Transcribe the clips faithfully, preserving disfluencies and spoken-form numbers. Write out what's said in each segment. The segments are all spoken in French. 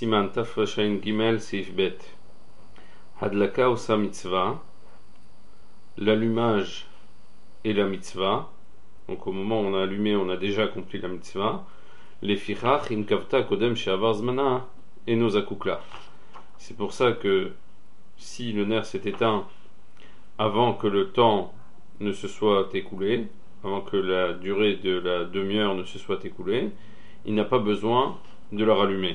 Siman Taf Reshain Gimel Seif Bet. Hadlaka Osa Mitzvah. L'allumage et la mitzvah. Donc au moment où on a allumé, on a déjà accompli la mitzvah. Les fichach im kavta kodem she'avar zmana et nos akukla. C'est pour ça que si le nerf s'est éteint avant que le temps ne se soit écoulé, avant que la durée de la demi-heure ne se soit écoulée, il n'a pas besoin de la rallumer.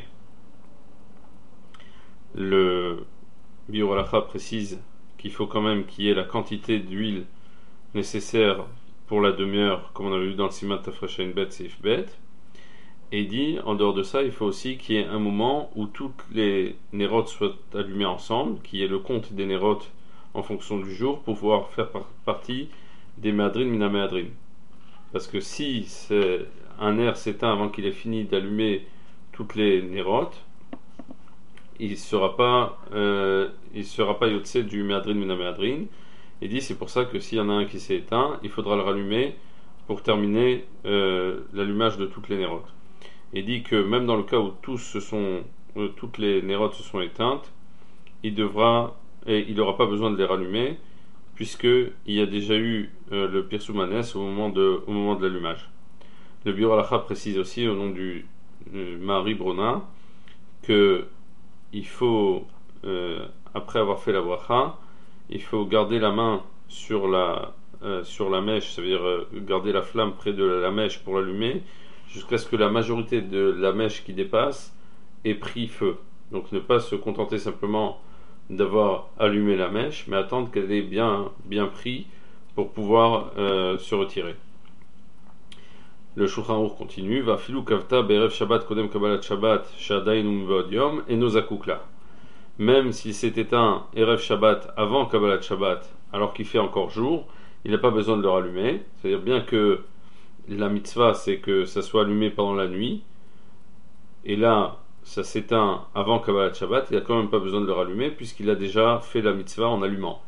Le Biur Halacha précise qu'il faut quand même qu'il y ait la quantité d'huile nécessaire pour la demi-heure, comme on avait vu dans le Siman Taf Reshain Bet Seif Bet. Et il dit, en dehors de ça, il faut aussi qu'il y ait un moment où toutes les nérotes soient allumées ensemble, qu'il y ait le compte des nérotes en fonction du jour pour pouvoir faire par- partie des Me'adrin Mina Me'adrin. Parce que si c'est un nerf s'éteint avant qu'il ait fini d'allumer toutes les nérotes, il ne sera pas, euh, il sera pas yotse du Me'adrin Mina Me'adrin. Il dit, c'est pour ça que s'il y en a un qui s'est éteint, il faudra le rallumer pour terminer euh, l'allumage de toutes les nérotes. Il dit que même dans le cas où tous se sont, euh, toutes les nérotes se sont éteintes, il devra et il n'aura pas besoin de les rallumer puisqu'il y a déjà eu euh, le Pirsoumanes au moment de, au moment de l'allumage. Le Biur Halacha précise aussi au nom du, du Mari Brona que il faut euh, après avoir fait la bracha, il faut garder la main sur la euh, sur la mèche, ça veut dire euh, garder la flamme près de la mèche pour l'allumer jusqu'à ce que la majorité de la mèche qui dépasse ait pris feu. Donc ne pas se contenter simplement d'avoir allumé la mèche, mais attendre qu'elle ait bien, bien pris pour pouvoir euh, se retirer. Le Shulchan Aruch continue, va filou kavta be'erev Shabbat kodem kabbalat Shabbat shadayin umvod yom et nos akukla. Même s'il s'est éteint erev Shabbat avant kabbalat Shabbat, alors qu'il fait encore jour, il n'a pas besoin de le rallumer. C'est-à-dire bien que la mitzvah, c'est que ça soit allumé pendant la nuit, et là, ça s'éteint avant Kabbalat Shabbat, il n'a quand même pas besoin de le rallumer, puisqu'il a déjà fait la mitzvah en allumant.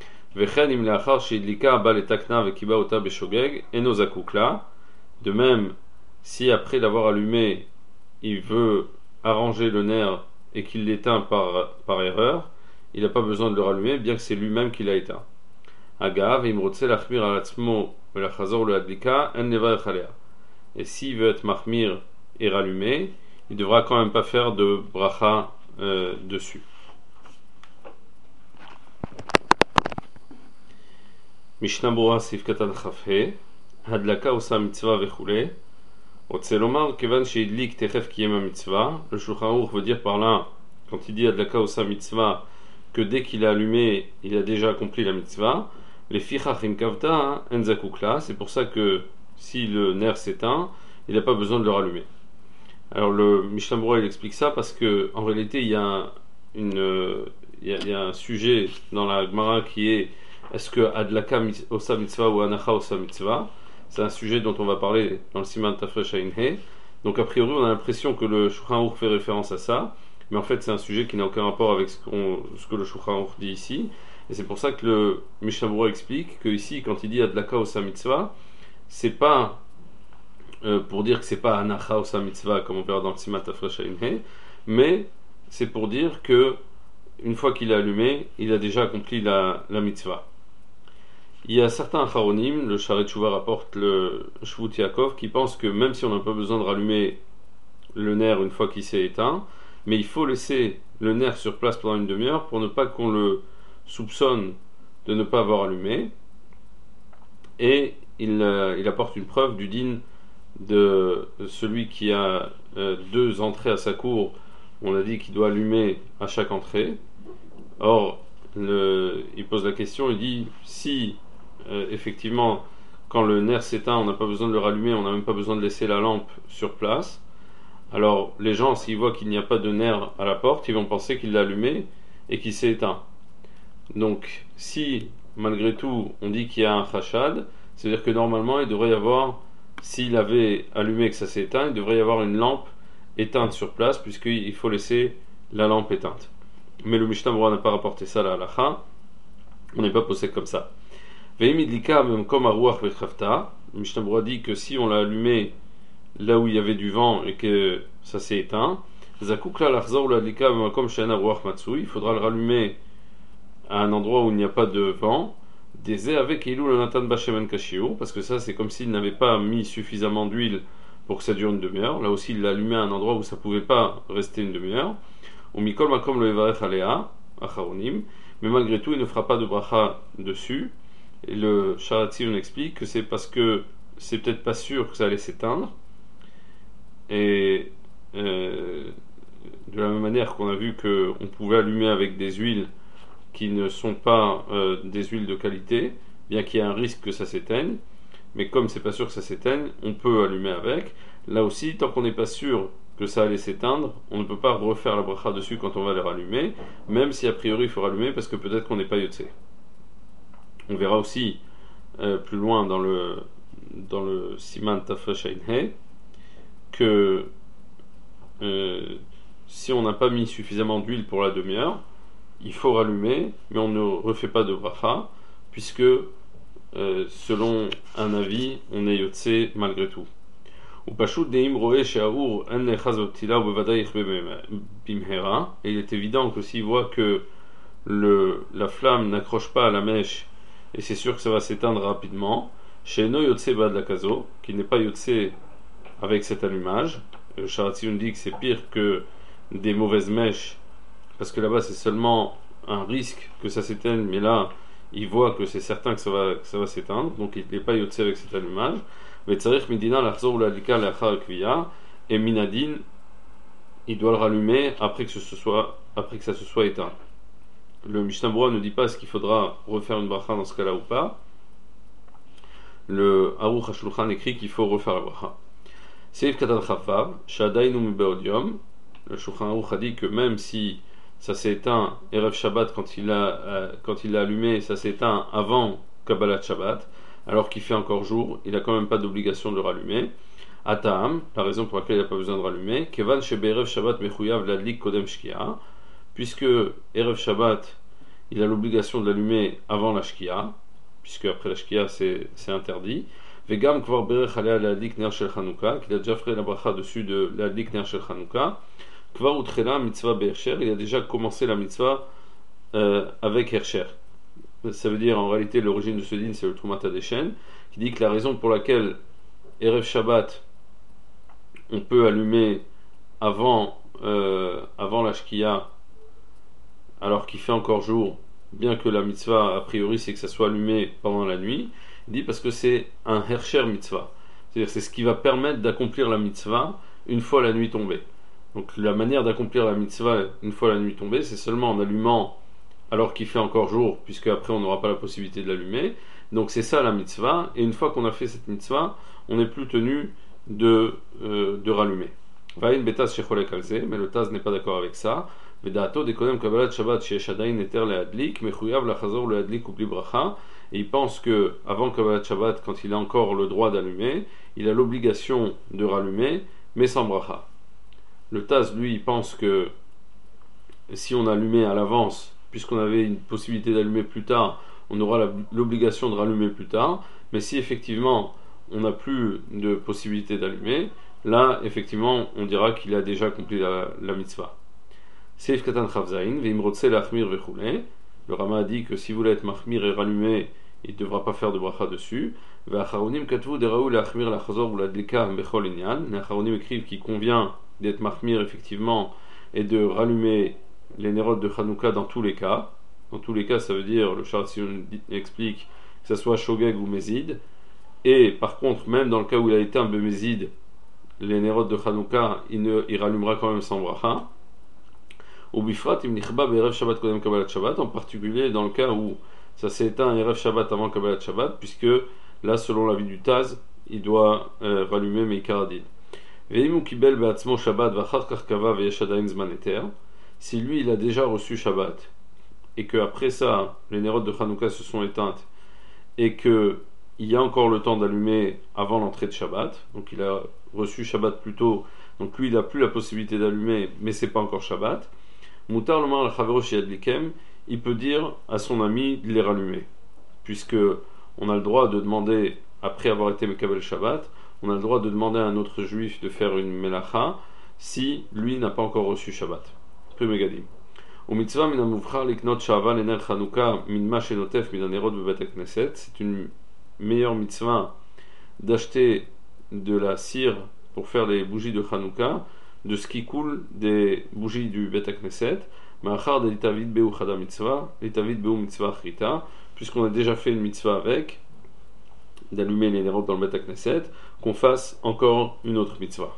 De même, si après l'avoir allumé, il veut arranger le nerf et qu'il l'éteint par, par erreur, il n'a pas besoin de le rallumer, bien que c'est lui-même qui l'a éteint. Agav, imrotse lachmir alatzmo. Et s'il veut être mahmir et rallumé, il devra quand même pas faire de bracha euh, dessus. Mishnah Bura Seif Katan Chafhe Hadlaka Osa Mitzvah Vechule Otselomar Kevan Sheidlik Techef Kiyema Mitzvah. Le Shulchan Aruch veut dire par là, quand il dit Hadlaka Osa Mitzvah, que dès qu'il a allumé, il a déjà accompli la mitzvah. Les fichachim kavta enzakukla, c'est pour ça que si le nerf s'éteint, il n'a pas besoin de le rallumer. Alors le Mishnah Bura il explique ça parce que en réalité il y a une, il y a, il y a un sujet dans la Gemara qui est est-ce que adlaka osa mitzvah ou anacha osa mitzvah. C'est un sujet dont on va parler dans le Siman Taf Reshain He. Donc a priori on a l'impression que le Shulchan Aruch fait référence à ça, mais en fait c'est un sujet qui n'a aucun rapport avec ce, qu'on, ce que le Shulchan Aruch dit ici. Et c'est pour ça que le Mishnah Bura explique que ici, quand il dit Adlaka Osa Mitzvah, c'est pas euh, pour dire que c'est pas Anacha Osa Mitzvah comme on verra dans le Siman Taf Reshain He, mais c'est pour dire que une fois qu'il a allumé, il a déjà accompli la, la mitzvah. Il y a certains acharonim, le Sharet Shuvah rapporte le Shvut Yaakov, qui pensent que même si on n'a pas besoin de rallumer le nerf une fois qu'il s'est éteint, mais il faut laisser le nerf sur place pendant une demi-heure pour ne pas qu'on le soupçonne de ne pas avoir allumé, et il, euh, il apporte une preuve du din de celui qui a euh, deux entrées à sa cour. On a dit qu'il doit allumer à chaque entrée. Or le, il pose la question, il dit si euh, effectivement quand le nerf s'éteint on n'a pas besoin de le rallumer, on n'a même pas besoin de laisser la lampe sur place, alors les gens s'ils voient qu'il n'y a pas de nerf à la porte, ils vont penser qu'il l'a allumé et qu'il s'est éteint. Donc, si malgré tout on dit qu'il y a un chashad, c'est-à-dire que normalement il devrait y avoir, s'il avait allumé et que ça s'est éteint, il devrait y avoir une lampe éteinte sur place, puisqu'il faut laisser la lampe éteinte. Mais le Mishnah Bura n'a pas rapporté ça à la halacha, on n'est pas posé comme ça. Veimidlika même comme aruach vechafta, le Mishnah Bura dit que si on l'a allumé là où il y avait du vent et que ça s'est éteint, Zakukla l'achzor ou l'adlika b'makom she'ena ruach matsui, il faudra le rallumer à un endroit où il n'y a pas de vent, des avec ilou le natan bashemen kashiur, parce que ça c'est comme s'il n'avait pas mis suffisamment d'huile pour que ça dure une demi-heure. Là aussi il l'a allumé à un endroit où ça pouvait pas rester une demi-heure. Ou mikol makom le evarech alea, acharonim, mais malgré tout il ne fera pas de bracha dessus. Et le Sharatzi on explique que c'est parce que c'est peut-être pas sûr que ça allait s'éteindre. Et euh, de la même manière qu'on a vu qu'on pouvait allumer avec des huiles qui ne sont pas euh, des huiles de qualité, bien qu'il y ait un risque que ça s'éteigne, mais comme c'est pas sûr que ça s'éteigne, on peut allumer avec. Là aussi, tant qu'on n'est pas sûr que ça allait s'éteindre, on ne peut pas refaire la bracha dessus quand on va les rallumer, même si a priori il faut rallumer parce que peut-être qu'on n'est pas yotse. On verra aussi euh, plus loin dans le dans le Siman Tafresh Ein que euh, si on n'a pas mis suffisamment d'huile pour la demi-heure, il faut rallumer, mais on ne refait pas de bracha, puisque euh, selon un avis, on est yotse malgré tout. Et il est évident que s'il voit que le, la flamme n'accroche pas à la mèche, et c'est sûr que ça va s'éteindre rapidement, chez no yotse bad la kazo, qui n'est pas yotse avec cet allumage. Le Sharatzi nous dit que c'est pire que des mauvaises mèches, parce que là-bas c'est seulement un risque que ça s'éteigne, mais là il voit que c'est certain que ça va, que ça va s'éteindre, donc il n'est pas yotse avec cet allumage. Mais tzarich midina l'achzor ou l'adlika l'achar kviya, et minadin il doit le rallumer après que, ce soit, après que ça se soit éteint. Le Mishnah Berurah ne dit pas est-ce qu'il faudra refaire une bracha dans ce cas-là ou pas. Le Aruch HaShulchan écrit qu'il faut refaire la bracha. Seif Katan Chavav, Shadainu Mibeodium. Le Shulchan Aruch a dit que même si ça s'est éteint, Erev Shabbat, quand il l'a euh, quand il l'a allumé, ça s'est éteint avant Kabbalat Shabbat, alors qu'il fait encore jour, il n'a quand même pas d'obligation de le rallumer. Ataam, la raison pour laquelle il n'a pas besoin de rallumer, Kevan Shebe Erev Shabbat Mechuyav Ladlik Kodem Shkia, puisque Erev Shabbat, il a l'obligation de l'allumer avant la Shkia, puisque après la Shkia c'est, c'est interdit. Vegam Kvar Berech Alea Ladlik Ner Shel Chanukah, qu'il a déjà fait la bracha dessus de Ladlik Ner Shel Chanukah. Kvar Utrela Mitzvah Be'ersher, il a déjà commencé la mitzvah euh, avec Hersher. Ça veut dire en réalité l'origine de ce din c'est le Trumat HaDeshen, qui dit que la raison pour laquelle Erev Shabbat on peut allumer avant, euh, avant la Shkia alors qu'il fait encore jour, bien que la mitzvah a priori c'est que ça soit allumé pendant la nuit, il dit parce que c'est un Hersher mitzvah, c'est-à-dire c'est ce qui va permettre d'accomplir la mitzvah une fois la nuit tombée. Donc la manière d'accomplir la mitzvah une fois la nuit tombée, c'est seulement en allumant alors qu'il fait encore jour, puisque après on n'aura pas la possibilité de l'allumer. Donc c'est ça la mitzvah, et une fois qu'on a fait cette mitzvah, on n'est plus tenu de, euh, de rallumer. Vaïn betaz shecholek alze, mais le Taz n'est pas d'accord avec ça. Vedato dekonem kabbalat shabbat sheyesh adayin eter leadlik, mechuyav lachazor leadlik ubli bracha, et il pense que avant kabbalat shabbat, quand il a encore le droit d'allumer, il a l'obligation de rallumer, mais sans bracha. Le Taz, lui, il pense que si on allumait à l'avance, puisqu'on avait une possibilité d'allumer plus tard, on aura la, l'obligation de rallumer plus tard. Mais si effectivement on n'a plus de possibilité d'allumer, là effectivement on dira qu'il a déjà accompli la, la mitzvah. Seif Katan Chavzain, Veimrotse Lachmir Vechule. Le Rama a dit que si vous voulez être Mahmir et rallumer, il ne devra pas faire de bracha dessus. Ve'acharonim Katvu Deraou Lachmir Lachazor ou Ladlika Bechol Inyan. Les Acharonim écrivent qu'il convient d'être Mahmir effectivement et de rallumer les nérodes de Hanouka dans tous les cas. Dans tous les cas, ça veut dire, le Sharatzi explique que ce soit Shogeg ou Mézid. Et par contre, même dans le cas où il a été un Bémézid, les nérodes de Hanouka, il, ne, il rallumera quand même sans bracha. Ou Bifrat, im nichba be'erev Shabbat kodem Kabbalat Shabbat, en particulier dans le cas où ça s'est éteint un Erev Shabbat avant Kabbalat Shabbat, puisque là, selon l'avis du Taz, il doit euh, rallumer Meikaradin. Ve'im ukibel be'atzmo Shabbat v'achar kach kava ve'yesh adayin zman eter. Si lui il a déjà reçu Shabbat et que après ça les nérodes de Hanouka se sont éteintes et que il y a encore le temps d'allumer avant l'entrée de Shabbat, donc il a reçu Shabbat plus tôt, donc lui il n'a plus la possibilité d'allumer mais c'est pas encore Shabbat, Mutar lomar al-chavero sheyadlikem, il peut dire à son ami de les rallumer, puisque on a le droit de demander après avoir été Mekabel Shabbat, on a le droit de demander à un autre juif de faire une melacha si lui n'a pas encore reçu Shabbat. Pri Megadim. ומצווה מן המובחר לקנות שעווה לנר חנוכה מן מה שנוטף מן הנרות בבית הכנסת. C'est une meilleure mitzvah d'acheter de la cire pour faire les bougies de Hanouka, de ce qui coule des bougies du Bet HaKnesset, ma'achar de l'itavid be'u chada mitzvah, l'itavid be'u mitzvah achrita, puisqu'on a déjà fait une mitzvah avec, d'allumer les nérotes dans le Bet HaKnesset, qu'on fasse encore une autre mitzvah.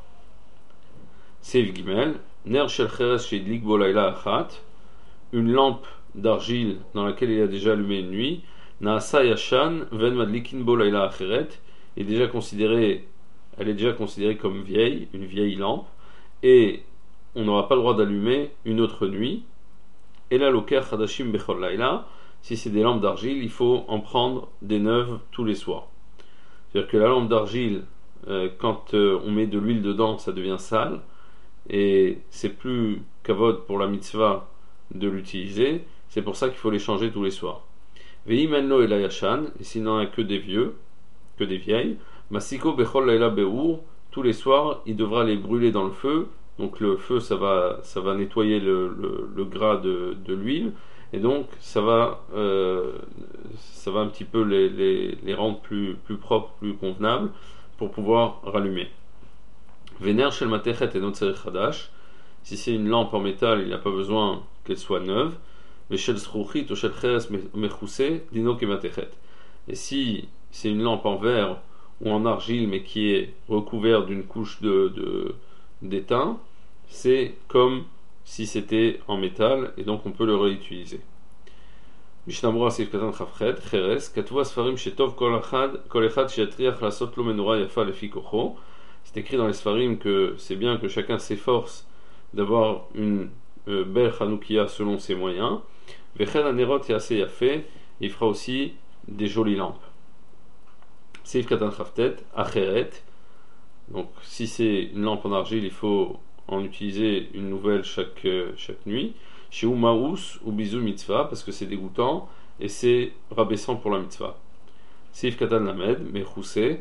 Seif Gimel, ner shel cheres sheidlik bo laila achat, une lampe d'argile dans laquelle il a déjà allumé une nuit, naasa yashan ven madlikin bo laila acheret, est déjà considérée, elle est déjà considérée comme vieille, une vieille lampe, et on n'aura pas le droit d'allumer une autre nuit. Et là, loker hadashim bechol laila, si c'est des lampes d'argile, il faut en prendre des neuves tous les soirs. C'est-à-dire que la lampe d'argile, euh, quand euh, on met de l'huile dedans, ça devient sale, et c'est plus kavod pour la mitzvah de l'utiliser. C'est pour ça qu'il faut les changer tous les soirs. Ve'imenlo et la yashan, et s'il n'en a que des vieux, que des vieilles, Masiko bechol laila beur, tous les soirs, il devra les brûler dans le feu. Donc le feu, ça va, ça va nettoyer le, le, le gras de, de l'huile, et donc ça va, euh, ça va un petit peu les, les, les rendre plus, plus propres, plus convenables, pour pouvoir rallumer. Vener shel matechet et notzer chadash. Si c'est une lampe en métal, il n'a pas besoin qu'elle soit neuve. Veshel sruchit ou shel cheres mechuse dino ke matechet. Et si c'est une lampe en verre ou en argile, mais qui est recouverte d'une couche de, de, d'étain, c'est comme si c'était en métal, et donc on peut le réutiliser. Mishnah Sif Katan Chafchet, Cheres, Katvu Asfarim Shetov Kol Echad Sheyatriach Lasot Lo Menora Yafa Lefi Kocho. C'est écrit dans les Sfarim que c'est bien que chacun s'efforce d'avoir une euh, belle Chanoukia selon ses moyens. Vechel Anerot Yase Yafe, il fera aussi des jolies lampes. Seif Katan Chaftet, Acheret. Donc, si c'est une lampe en argile, il faut en utiliser une nouvelle chaque, euh, chaque nuit. Chez Umaous ou Bizou Mitzvah, parce que c'est dégoûtant et c'est rabaissant pour la mitzvah. Seif Katan Lamed, Mechoussé.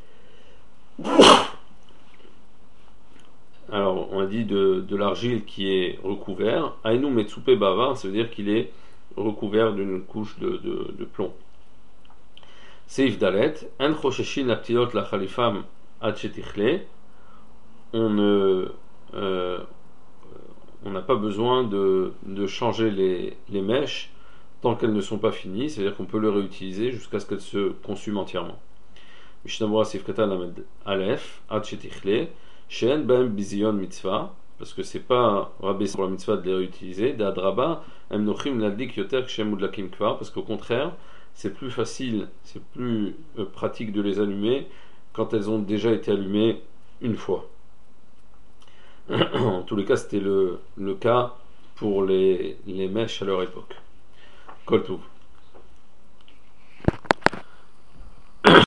Alors, on a dit de, de l'argile qui est recouvert. Aïnou Metsupe Bava, ça veut dire qu'il est recouvert d'une couche de, de, de plomb. Seif Dalet, En Chosheshin la Ptilot la Khalifam Ad Shetichle, on ne euh, on n'a pas besoin de, de changer les, les mèches tant qu'elles ne sont pas finies, c'est-à-dire qu'on peut les réutiliser jusqu'à ce qu'elles se consument entièrement. Mishnah Sif Katan Lamed Aleph Ad Shetichle, Shen Bem Bizion Mitzvah, parce que c'est pas rabaissé pour la mitzvah de les réutiliser, d'Adraba Em Nochim Ladlik Yoter Kshem Udlakim Kvar, parce qu'au contraire, c'est plus facile, c'est plus euh, pratique de les allumer quand elles ont déjà été allumées une fois. En tous les cas, c'était le, le cas pour les, les mèches à leur époque. Kol Touv.